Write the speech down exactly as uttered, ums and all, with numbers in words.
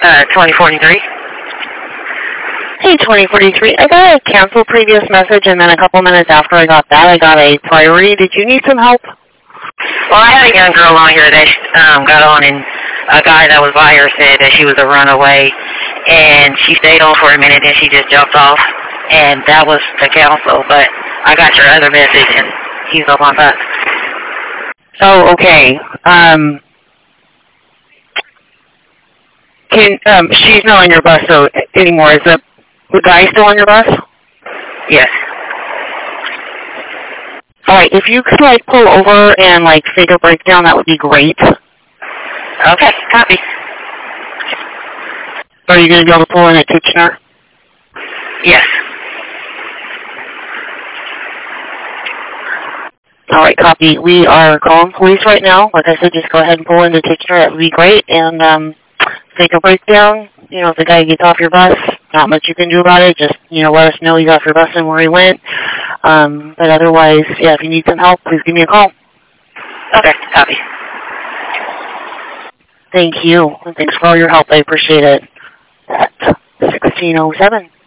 Uh, twenty forty-three. Hey, twenty forty-three. I got a cancel previous message, and then a couple minutes after I got that, I got a priority. Did you need some help? Well, I had a young girl on here that um, got on, and a guy that was by her said that she was a runaway, and she stayed on for a minute, and she just jumped off, and that was the counsel. But I got your other message, and he's on my bus. Oh, okay. Um, can um, she's not on your bus so anymore? Is the the guy still on your bus? Yes. All right. If you could like pull over and like fake a breakdown, that would be great. Okay. Copy. Are you going to be able to pull in at Kitchener? Yes. All right, copy. We are calling police right now. Like I said, just go ahead and pull into Kitchener. That would be great. And um, take a breakdown. You know, if the guy gets off your bus, not much you can do about it. Just, you know, let us know he's off your bus and where he went. Um, but otherwise, yeah, if you need some help, please give me a call. Okay, copy. Thank you. And thanks for all your help. I appreciate it. That's sixteen oh seven.